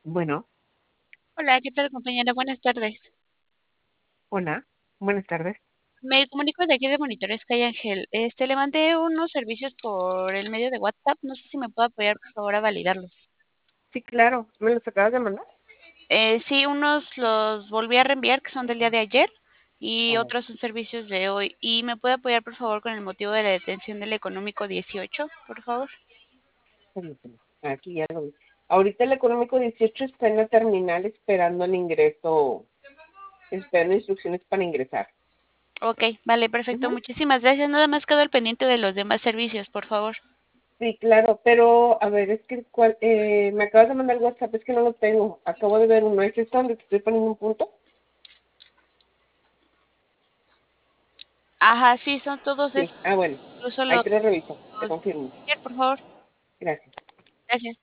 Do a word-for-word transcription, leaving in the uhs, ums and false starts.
Bueno, Hola, ¿qué tal, compañera? Buenas tardes. hola, buenas tardes. Me comunico de aquí de Monitores Calle Ángel. Este, le mandé unos servicios por el medio de WhatsApp. No sé si me puede apoyar, por favor, a validarlos. Sí, claro, ¿me los acabas de mandar? Eh, sí, unos los volví a reenviar, que son del día de ayer, A y ver, otros son servicios de hoy. ¿Y me puede apoyar, por favor, con el motivo de la detención del económico dieciocho, por favor? permíteme, aquí ya lo vi. Ahorita el económico dieciocho está en la terminal esperando el ingreso, esperando instrucciones para ingresar. Ok, vale, perfecto. Ujú. Muchísimas gracias. Nada más quedo al pendiente de los demás servicios, por favor. Sí, claro, pero a ver, es que cuál- eh, me acabas de mandar WhatsApp, es que no lo tengo. Acabo de ver uno, ¿es esto donde te estoy poniendo un punto? Ajá, sí, son todos Sí, esos. ah, bueno, Incluso ahí los, te lo reviso, te los de confirmo. ayer, por favor. Gracias. Gracias.